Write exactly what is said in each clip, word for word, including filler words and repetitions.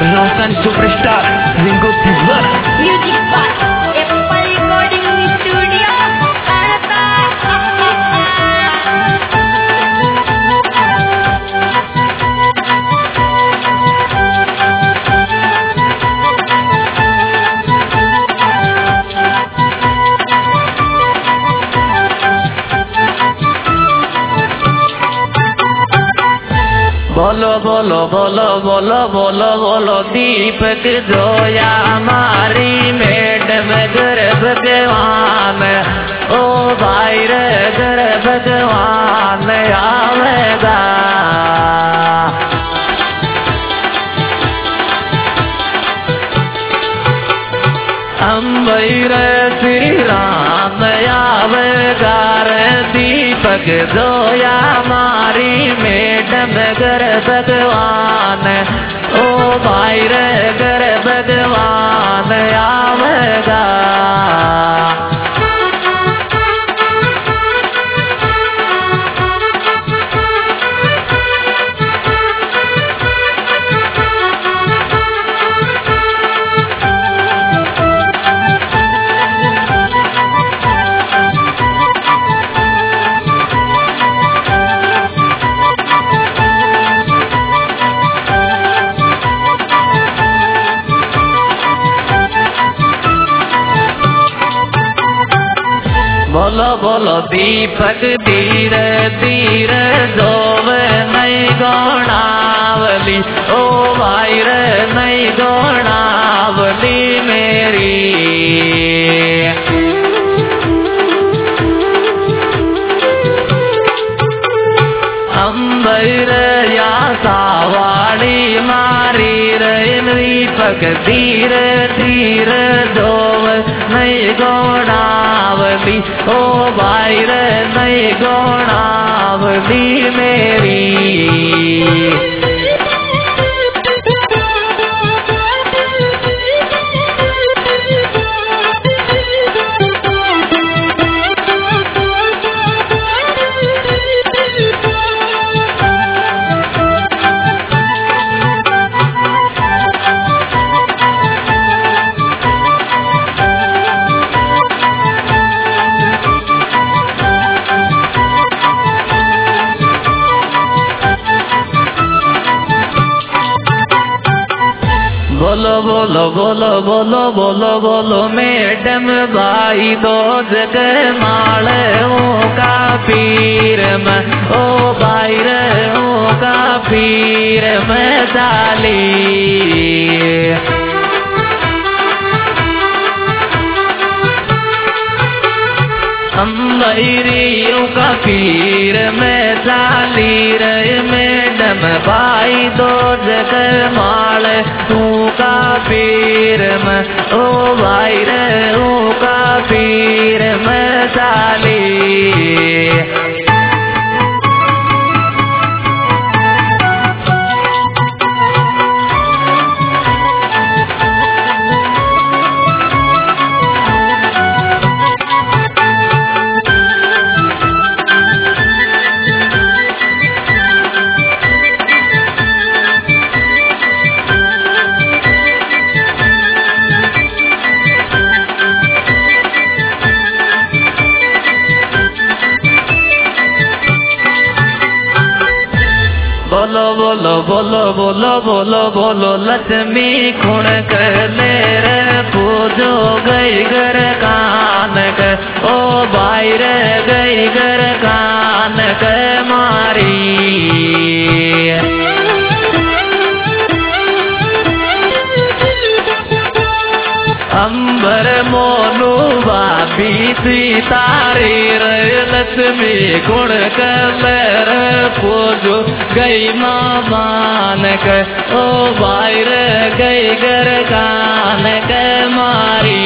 Roshan superstar Rinku silver. Music by Apple recording studio बोलो बोलो बोलो बोलो बोलो बोलो दीपक जोया हमारी मैडम घर भगवान, ओ भाई रे घर भगवान आवेगा। अम्बई रे श्री राम आवेगा रे दीपक जोया हमारी मैडम घर भगवान, ओ भाई रे घर भगवान आवेगा। बोलो बोलो दीपक धीरे धीरे जोवे नहीं गोणावली, ओ भाई रे नहीं गोणावली मेरी। अंबर या सावाड़ी मारी रे दीपक धीरे धीरे जोवे नहीं गोणावली, ओ भाई रे नहीं गोणावली मेरी। बोलो बोलो बोलो बोलो बोलो बोलो मैडम भाई दो जगह माले ओ का पीर में, ओ भाई रे ओ का पीर में डाली। अम्बईरियों का पीर में डाली रे मैडम भाई दो जगह माले तू का पीर में, ओ भाई रे ओ का पीर में डाली। बोलो बोलो बोलो बोलो बोलो बोलो लक्ष्मी खुण ले रे पूजो गई घर कान के, ओ भाई रे गई घर कान के मारी। अंबर मोनू भाभी सीतारी रे लक्ष्मी गुण कर पूजो गई माँ मान के, ओ भाई रे गई घर कान के मारी।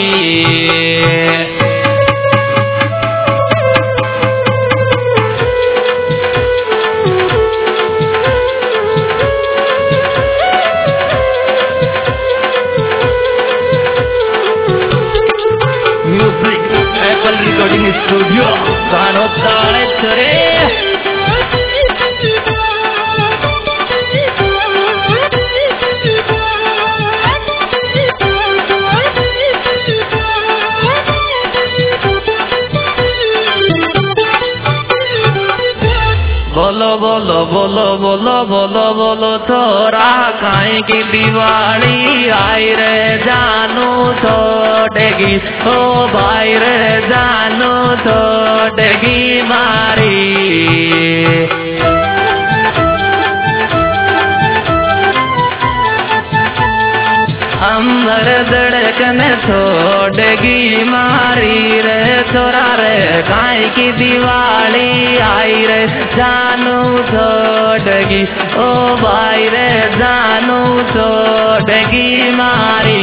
एप्पल रिकॉर्डिंग स्टूडियो गानो ताड़े चरे। बोलो बोलो बोलो बोलो बोलो थोड़ा काहे की दिवाली आई रे जानू छोड़ेगी ओ भाई रे जानू छोड़ेगी मारी अंबर धड़कन छोड़ेगी मारी रे छोरा रे काहे की दिवाली आई रे जानू छोड़ेगी ओ भाई रे जानू छोड़ेगी मारी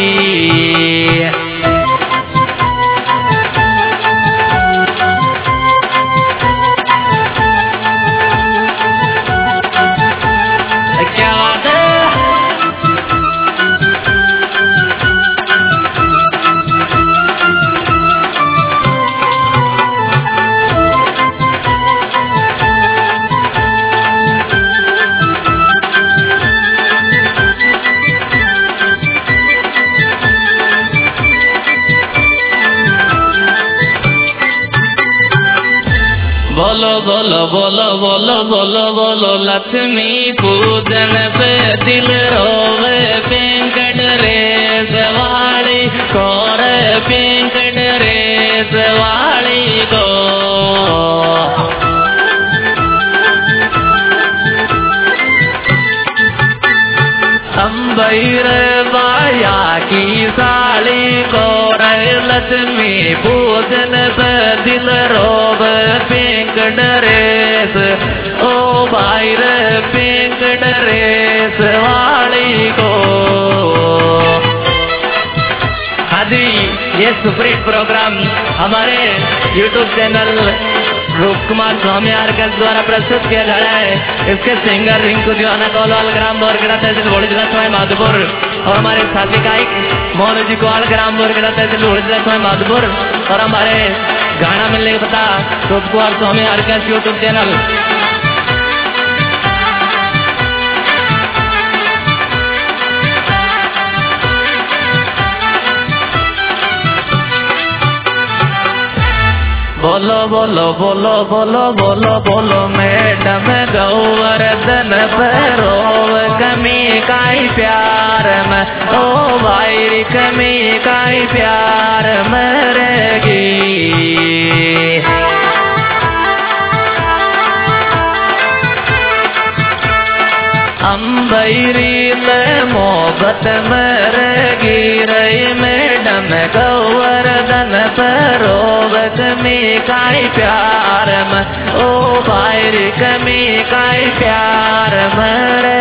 बोलो बोलो बोलो बोलो बोलो बोलो लक्ष्मी पूजन पे दिल रोवे वेंकट रेस वाली कोर वेंकट रेस वाली को अंबर बाया की साली को लक्ष्मी पूजन पे दिल रोव वेंकट रेस ओ भाई रे वेंकट रेस वाली को आदि ये सुपरहिट प्रोग्राम हमारे YouTube channel Roop Kumar Swami Arcus द्वारा प्रस्तुत किया जा रहा है। इसके सिंगर रिंकू दीवाना कौलाल ग्राम बोरगड़ा तहसील भोली जिला स्वामी माधोपुर और हमारे साथी गायक मोनू जी कोल ग्राम बोरगड़ा तहसील भोली जिला स्वामी माधोपुर और हमारे गाना मिलने का पता रूप कुमार स्वामी आर्कस यूट्यूब चैनल। बोलो बोलो बोलो बोलो बोलो बोलो मैडम गौवर्धन रोव कमी काई प्यार में ओ भाई कमी काई प्यार मरेगी अंबैरी में मोहब्बत मरेगी रही मैडम गौवर्धन रोव कमी काई प्यार में ओ भाई कमी काई प्यार मरे